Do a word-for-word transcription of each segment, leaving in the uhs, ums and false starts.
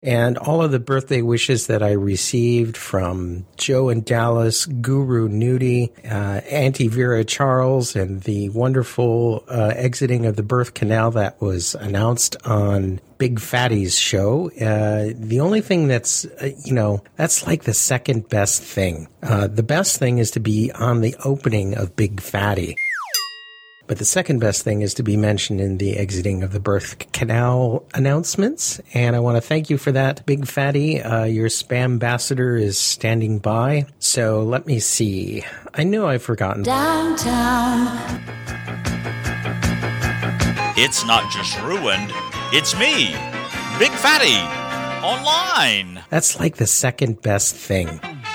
And all of the birthday wishes that I received from Joe in Dallas, Guru Nudie, uh, Auntie Vera Charles, and the wonderful uh, exiting of the birth canal that was announced on Big Fatty's show. Uh, the only thing that's, uh, you know, that's like the second best thing. Uh, the best thing is to be on the opening of Big Fatty. But the second best thing is to be mentioned in the exiting of the birth canal announcements. And I want to thank you for that, Big Fatty. Uh, your spam ambassador is standing by. So let me see. I know I've forgotten. Downtown. It's not just ruined. It's me, Big Fatty, online. That's like the second best thing.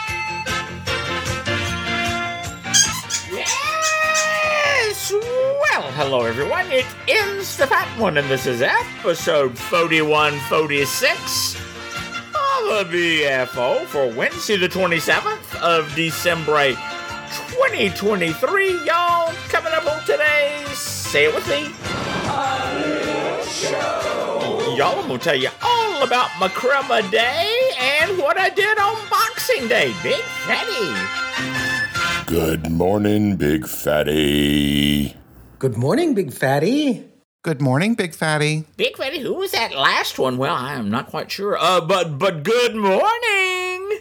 Hello everyone, it is the Fat One, and this is episode forty-one forty-six of the B F O for Wednesday the twenty-seventh of December twenty twenty-three. Y'all, coming up on today's, say it with me, A Little Show. Y'all, I'm going to tell you all about my crema day and what I did on Boxing Day. Big Fatty. Good morning, Big Fatty. Good morning, Big Fatty. Good morning, Big Fatty. Big Fatty, who was that last one? Well, I am not quite sure. Uh, but but good morning.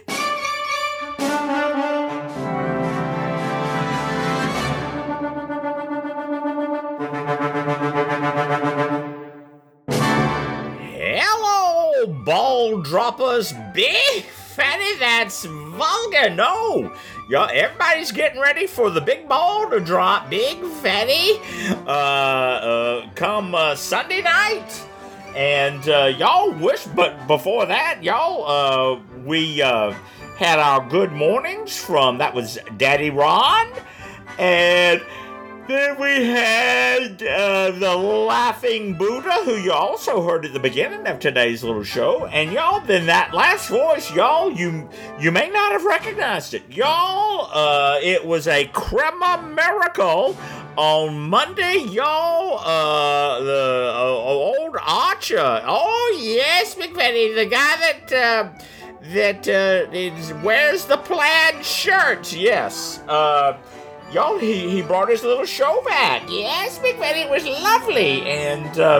Hello, ball droppers. Big Fatty, that's vulgar. No. Y'all, everybody's getting ready for the big ball to drop. Big Fatty, uh, uh, come uh, Sunday night. And uh, y'all wish, but before that, y'all, uh, we uh, had our good mornings from, that was Daddy Ron. And then we had uh, the Laughing Buddha, who you also heard at the beginning of today's little show. And y'all, then that last voice, y'all, you you may not have recognized it. Y'all, uh, it was a crema miracle on Monday, y'all. Uh, the uh, old Archer. Oh, yes, Big Fatty, the guy that, uh, that uh, is, wears the plaid shirts. Yes, uh... Y'all, he, he brought his little show back. Yes, Big Fatty, it was lovely. And, uh,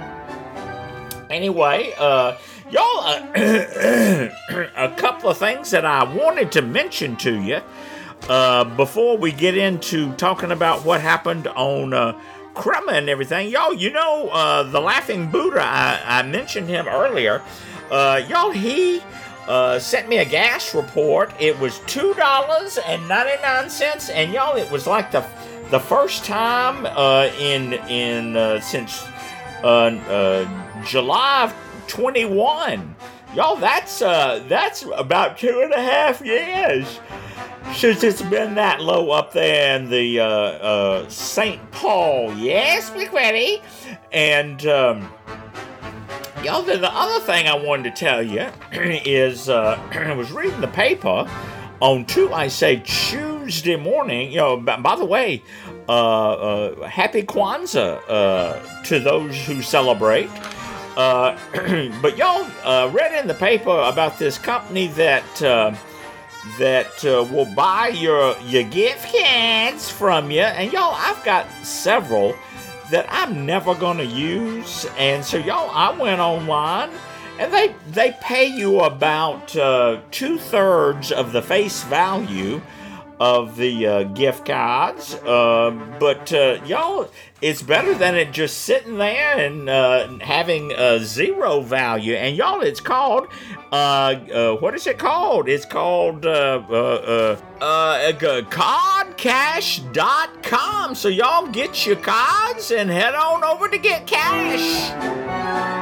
anyway, uh, y'all, uh, a couple of things that I wanted to mention to you, uh, before we get into talking about what happened on, uh, crema and everything. Y'all, you know, uh, the Laughing Buddha, I, I mentioned him earlier. Uh, y'all, he... Uh, sent me a gas report. It was two dollars and ninety-nine cents, and y'all, it was like the the first time uh, in in uh, since uh, uh, July of twenty-one. Y'all, that's uh, that's about two and a half years since it's been that low up there in the uh, uh, Saint Paul. Yes, Big Fatty, and. Um, Y'all, the other thing I wanted to tell you is, uh, I was reading the paper on two, I say Tuesday morning. You know, by, by the way, uh, uh, happy Kwanzaa uh, to those who celebrate. Uh, but y'all uh, read in the paper about this company that uh, that uh, will buy your your gift cards from you, and y'all, I've got several that I'm never gonna use, and so y'all, I went online, and they they pay you about uh, two thirds of the face value of the uh, gift cards, uh, but uh, y'all, it's better than it just sitting there and uh, having uh, zero value. And y'all, it's called, uh, uh, what is it called? It's called uh, uh, uh, uh, card cash dot com. So y'all get your cards and head on over to get cash.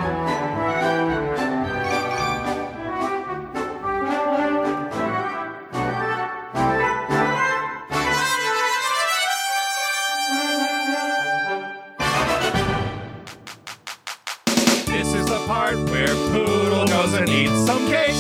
Part where Poodle goes and eats some cake.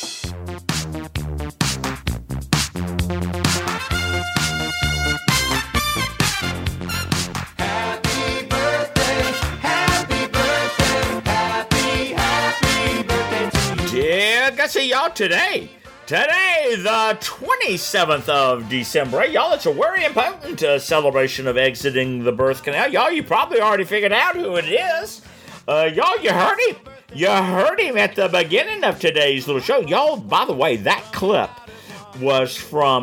Happy birthday, happy birthday, happy, happy birthday to Yeah, I see y'all today. Today, the twenty-seventh of December. Y'all, it's a very important uh, celebration of exiting the birth canal. Y'all, you probably already figured out who it is. Uh, y'all, you heard him. You heard him at the beginning of today's little show. Y'all, by the way, that clip was from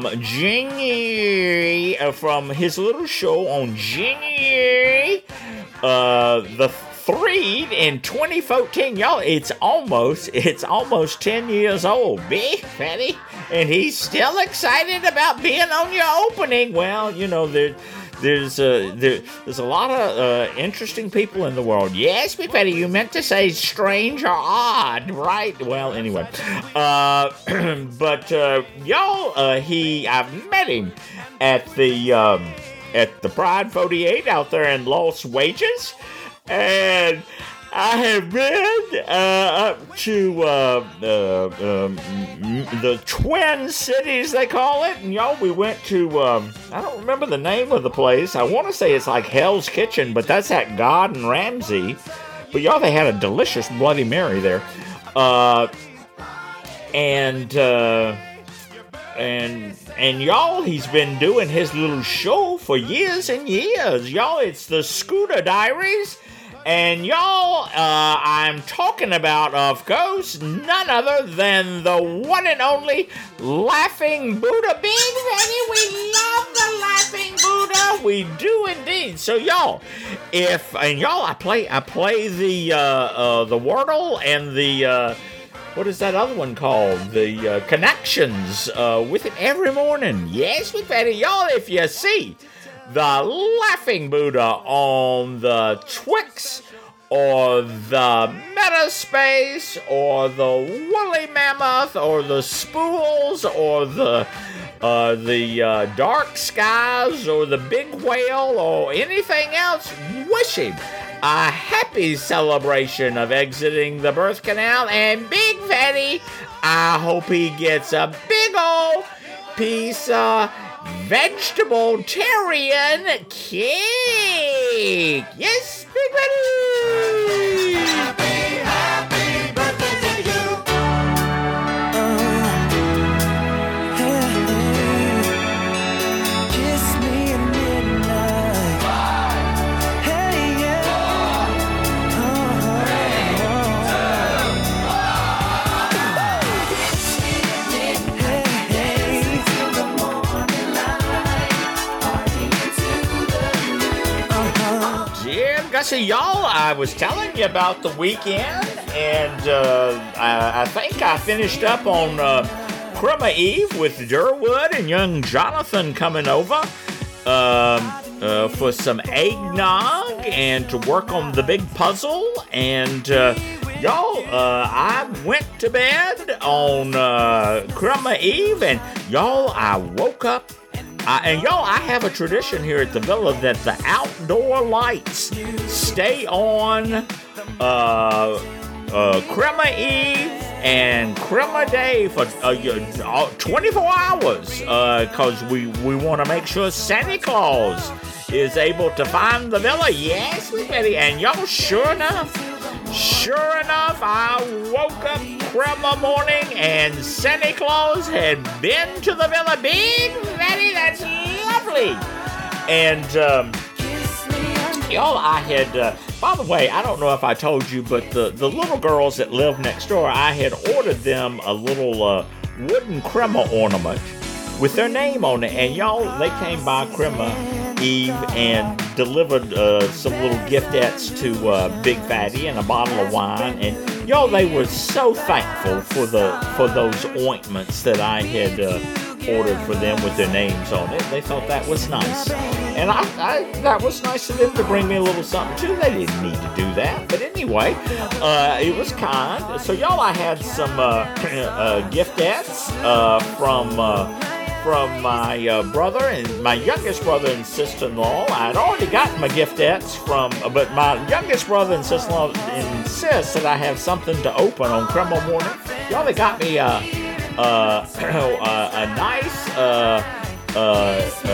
January, uh, from his little show on January uh, the third in twenty fourteen. Y'all, it's almost, it's almost ten years old, Big Fatty, and he's still excited about being on your opening. Well, you know, there, there's, uh, there, there's a lot of uh, interesting people in the world. Yes, Big Fatty, you meant to say strange or odd, right? Well, anyway, uh, but uh, y'all, uh, he, I've met him at the, um, at the Pride forty-eight out there in Los Wages. And I have been uh, up to uh, uh, um, the Twin Cities, they call it. And y'all, we went to, um, I don't remember the name of the place. I want to say it's like Hell's Kitchen, but that's at God and Ramsey. But y'all, they had a delicious Bloody Mary there. Uh, and, uh, and, and y'all, he's been doing his little show for years and years. Y'all, it's the Scooter Diaries. And y'all, uh, I'm talking about, of course, none other than the one and only Laughing Buddha. Big Fatty, we love the Laughing Buddha. We do indeed. So y'all, if and y'all, I play, I play the uh, uh, the Wordle and the uh, what is that other one called? The uh, Connections uh, with it every morning. Yes, Big Fatty, y'all, if you see the Laughing Buddha on the Twix, or the Metaspace, or the Woolly Mammoth, or the Spools, or the uh, the uh, Dark Skies, or the Big Whale, or anything else, wish him a happy celebration of exiting the birth canal. And Big Fatty, I hope he gets a big old piece of vegetable-tarian cake. Yes, Big Fatty. Happy, happy birthday to you. Uh, hey, kiss me at midnight. Five, hey, yeah. Four, uh, three, two, one. Kiss me at midnight. Hey, hey. Till the morning light. Party into the new. Uh-huh. Yeah, Gussie, y'all, I was telling you about the weekend, and uh, I, I think I finished up on uh, Crumma Eve with Durwood and young Jonathan coming over um, uh, for some eggnog and to work on the big puzzle. And uh, y'all, uh, I went to bed on uh, Crumma Eve, and y'all, I woke up. Uh, and y'all, I have a tradition here at the villa that the outdoor lights stay on uh, uh, Crema Eve and Crema Day for uh, twenty-four hours because uh, we, we want to make sure Santa Claus is able to find the villa. Yes, we ready. And y'all, sure enough, Sure enough, I woke up Crema morning and Santa Claus had been to the villa. Big Fatty, that's lovely. And, um, y'all, I had, uh, by the way, I don't know if I told you, but the, the little girls that live next door, I had ordered them a little uh, wooden Crema ornament with their name on it. And y'all, they came by Crema Eve and delivered uh, some little giftettes to uh, Big Fatty and a bottle of wine, and y'all, they were so thankful for the for those ointments that I had uh, ordered for them with their names on it. They thought that was nice, and I, I that was nice of them to bring me a little something too. They didn't need to do that, but anyway, uh, it was kind. So y'all, I had some uh, uh, giftettes uh, from. Uh, From my uh, brother and my youngest brother and sister-in-law. I'd already gotten my giftettes from, uh, but my youngest brother and sister-in-law insist that I have something to open on Crema morning. Y'all, they got me a, a, a, a nice uh, uh, uh,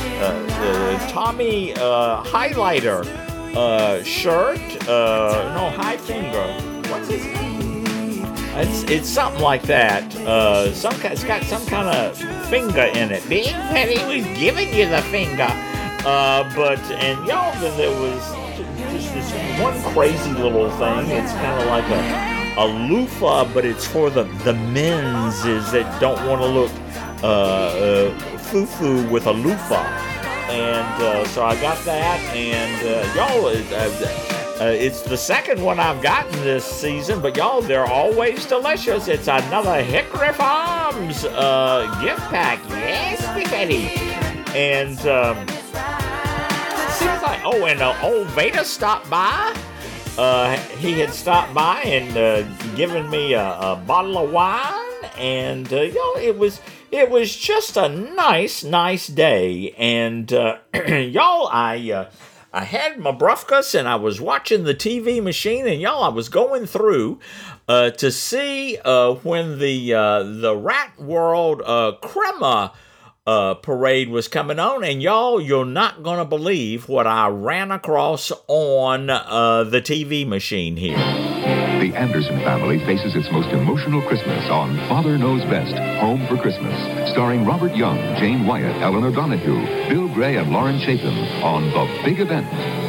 uh, Tommy uh, highlighter uh, shirt. Uh, no, high finger. What's his name? It's it's something like that. Uh, some ki- it's got some kind of finger in it. Big Fatty was giving you the finger. Uh, but and y'all, then there was just this one crazy little thing. It's kind of like a a loofah, but it's for the the men's is that don't want to look uh, uh, foo-foo with a loofah. And uh, so I got that, and uh, y'all. Uh, Uh, it's the second one I've gotten this season, but y'all, they're always delicious. It's another Hickory Farms uh, gift pack. Yes, Betty. And um, it seems like, oh, and uh, old Veda stopped by. Uh, he had stopped by and uh, given me a, a bottle of wine, and uh, y'all, it was it was just a nice, nice day. And uh, y'all, I. Uh, I had my brufkas and I was watching the T V machine, and y'all, I was going through uh, to see uh, when the uh, the Rat World uh, Crema uh, parade was coming on, and y'all, you're not gonna believe what I ran across on uh, the T V machine here. The Anderson family faces its most emotional Christmas on Father Knows Best, Home for Christmas, starring Robert Young, Jane Wyatt, Eleanor Donahue, Bill Gray, and Lauren Chapin on The Big Event.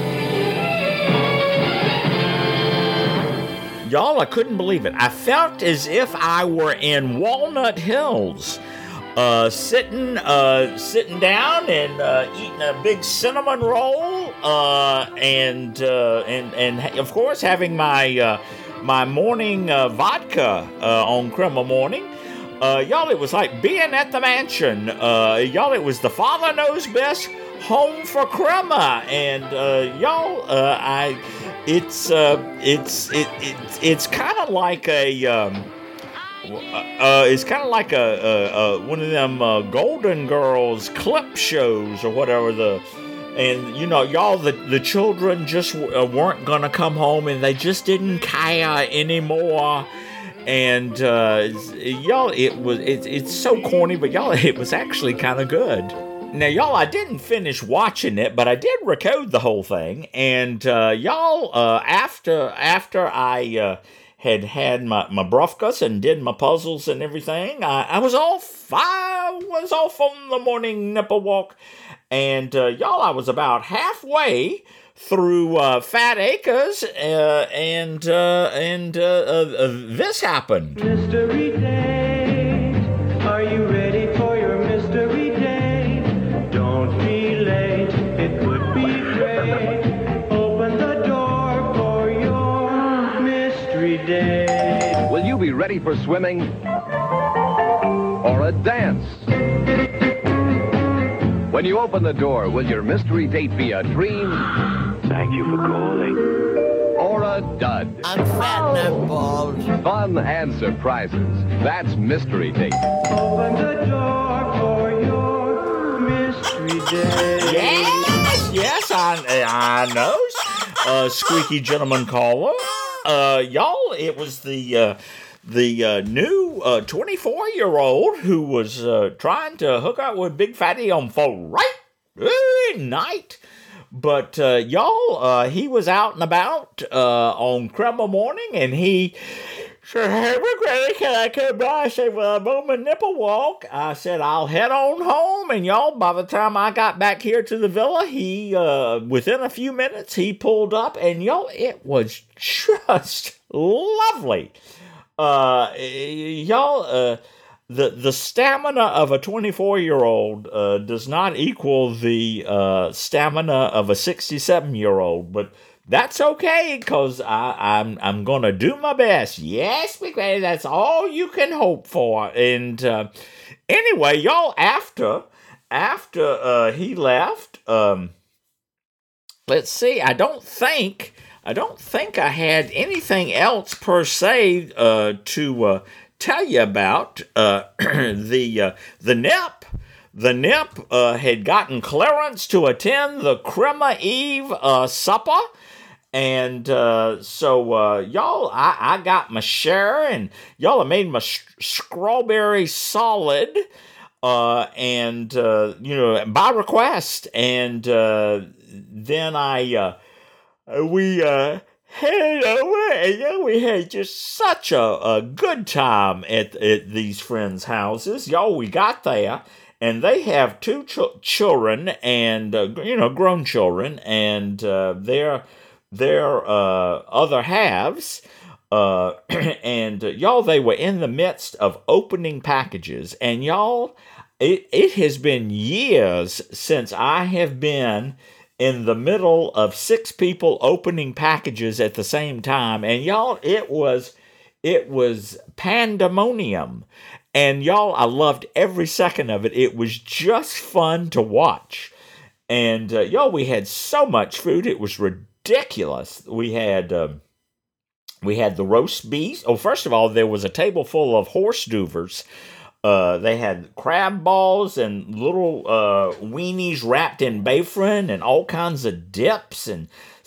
Y'all, I couldn't believe it. I felt as if I were in Walnut Hills, uh, sitting, uh, sitting down and uh, eating a big cinnamon roll, uh, and uh, and and of course having my uh, my morning uh, vodka uh, on Crema morning. Uh, y'all, it was like being at the mansion. Uh, y'all, it was the Father Knows Best Home for Crema, and uh, y'all, uh, I, it's uh, it's it, it it's kind of like a. Um, Uh, it's kind of like a, a, a one of them uh, Golden Girls clip shows or whatever. The and you know y'all the the children just uh, weren't gonna come home, and they just didn't care anymore. And uh, y'all, it was it, it's so corny, but y'all, it was actually kind of good. Now, y'all, I didn't finish watching it, but I did recode the whole thing. And uh, y'all, uh, after after I. Uh, had had my, my brufkas and did my puzzles and everything, I, I was off. I was off on the morning nipple walk. And, uh, y'all, I was about halfway through uh, Fat Acres, uh, and uh, and uh, uh, uh, this happened. Mystery date. Are you ready for your mystery date? Don't be late. It would be great. Open the door for your mystery date. Will you be ready for swimming or a dance? When you open the door, will your mystery date be a dream? Thank you for calling. Or a dud? I'm fat and I'm bald. Fun and surprises. That's Mystery Date. Open the door for your mystery date. Yes, yes, I, I know. Uh, squeaky gentleman caller. Uh, y'all, it was the uh, the uh, new uh, twenty-four-year-old who was uh, trying to hook up with Big Fatty on Friday night. But, uh, y'all, uh, he was out and about uh, on Crema morning, and he said, "Hey, Big Fatty, can I come by?" I said, "Well, I'm on my nipple walk." I said, "I'll head on home." And, y'all, by the time I got back here to the villa, he, uh, within a few minutes, he pulled up, and, y'all, it was just lovely. Uh, y'all, uh, the the stamina of a twenty-four-year-old uh, does not equal the uh, stamina of a sixty-seven-year-old, but that's okay, because I'm I'm gonna do my best. Yes, because that's all you can hope for. And uh, anyway, y'all, after after uh, he left, um, let's see. I don't think I don't think I had anything else per se uh, to uh, tell you about. Uh, the uh, the N I P. The N I P uh, had gotten clearance to attend the Crema Eve uh, supper. And uh, so, uh, y'all, I, I got my share, and y'all have made my sh- strawberry solid, uh, and, uh, you know, by request. And uh, then I, uh, we uh, Hello, and we had just such a, a good time at, at these friends' houses. Y'all, we got there, and they have two ch- children, and, uh, you know, grown children, and uh, their, their uh, other halves. Uh, and uh, y'all, they were in the midst of opening packages, and y'all, it, it has been years since I have been in the middle of six people opening packages at the same time. And y'all, it was, it was pandemonium. And y'all, I loved every second of it. It was just fun to watch. And uh, y'all, we had so much food. It was ridiculous. We had, uh, we had the roast beef. Oh, first of all, there was a table full of horse duvers. Uh, they had crab balls and little uh, weenies wrapped in bafran and all kinds of dips and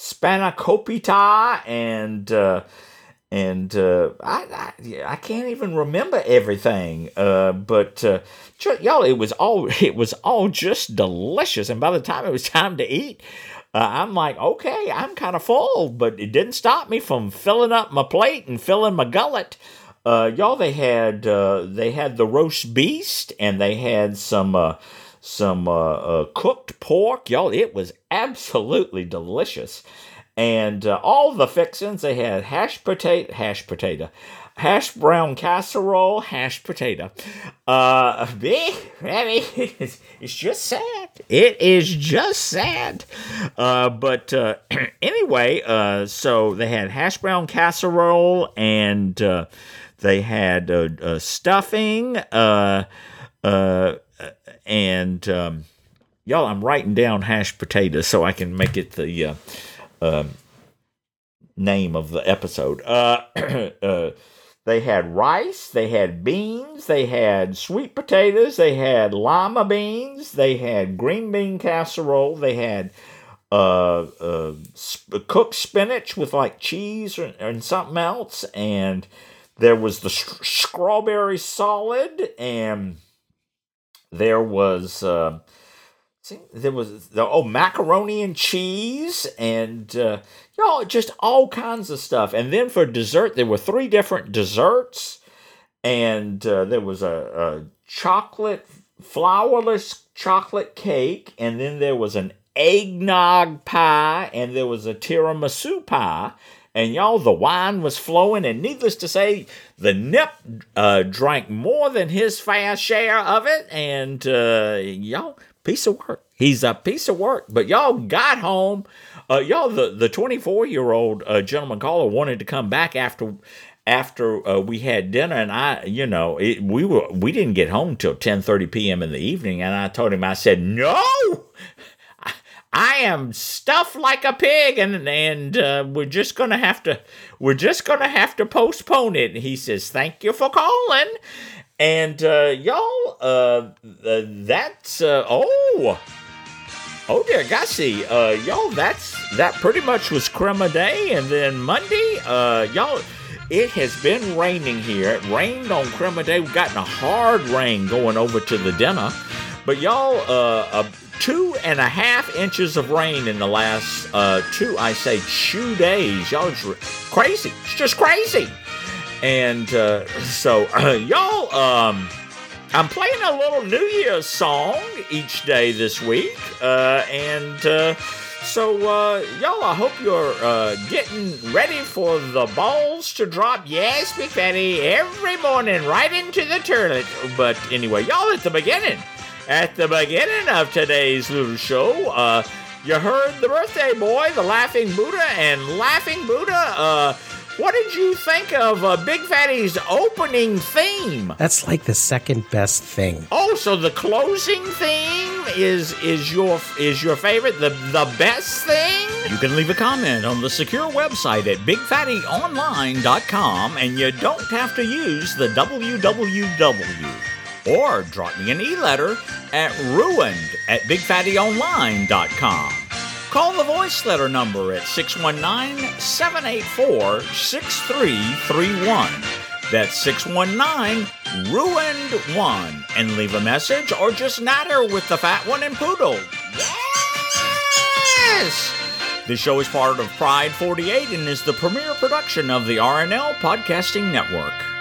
spanakopita and uh, and uh, I, I I can't even remember everything. Uh, but uh, y'all, it was all it was all just delicious. And by the time it was time to eat, uh, I'm like, okay, I'm kind of full, but it didn't stop me from filling up my plate and filling my gullet. Uh, y'all, they had uh, they had the roast beast, and they had some uh, some uh, uh, cooked pork. Y'all, it was absolutely delicious, and uh, all the fixings. They had hashed potato, hashed potato, hash brown casserole, hashed potato. Uh, it's just sad. It is just sad. Uh, but uh, anyway, uh, so they had hash brown casserole and. Uh, They had uh, uh, stuffing, uh, uh, and um, y'all, I'm writing down hashed potatoes so I can make it the uh, uh, name of the episode. Uh, uh, they had rice, they had beans, they had sweet potatoes, they had lima beans, they had green bean casserole, they had uh, uh, sp- cooked spinach with like cheese or, and something else, and there was the st- strawberry salad, and there was uh, see, there was the oh macaroni and cheese, and uh, y'all, just all kinds of stuff. And then for dessert, there were three different desserts, and uh, there was a, a chocolate flourless chocolate cake, and then there was an eggnog pie, and there was a tiramisu pie. And y'all, the wine was flowing, and needless to say, the Nip uh, drank more than his fair share of it, and uh, y'all, piece of work. He's a piece of work. But y'all got home. Uh, y'all, the, the twenty-four-year-old uh, gentleman caller wanted to come back after after uh, we had dinner, and I, you know, it, we were we didn't get home till ten thirty p.m. in the evening, and I told him, I said, no! I am stuffed like a pig, and and uh, we're just gonna have to we're just gonna have to postpone it. And he says, "Thank you for calling," and uh, y'all, uh, uh, that's uh, oh, oh dear Gussie, uh, y'all, that's that pretty much was crema day, and then Monday, uh, y'all, it has been raining here. It rained on crema day. We've gotten a hard rain going over to the dinner, but y'all, uh. uh Two and a half inches of rain in the last uh, two, I say, two days. Y'all, it's crazy. It's just crazy. And uh, so, uh, y'all, um, I'm playing a little New Year's song each day this week. Uh, and uh, so, uh, y'all, I hope you're uh, getting ready for the balls to drop. Yes, Big Fatty, every morning right into the toilet. But anyway, y'all, at the beginning. At the beginning of today's little show, uh, you heard the birthday boy, the Laughing Buddha, and Laughing Buddha, uh, what did you think of uh, Big Fatty's opening theme? That's like the second best thing. Oh, so the closing theme is is your is your favorite, the the best thing? You can leave a comment on the secure website at big fatty online dot com, and you don't have to use the w w w. Or drop me an e-letter at ruined at big fatty online dot com. Call the voice letter number at six one nine, seven eight four, six three three one. That's six one nine, ruined one. And leave a message or just natter with the fat one and poodle. Yes! This show is part of Pride forty-eight and is the premier production of the R N L Podcasting Network.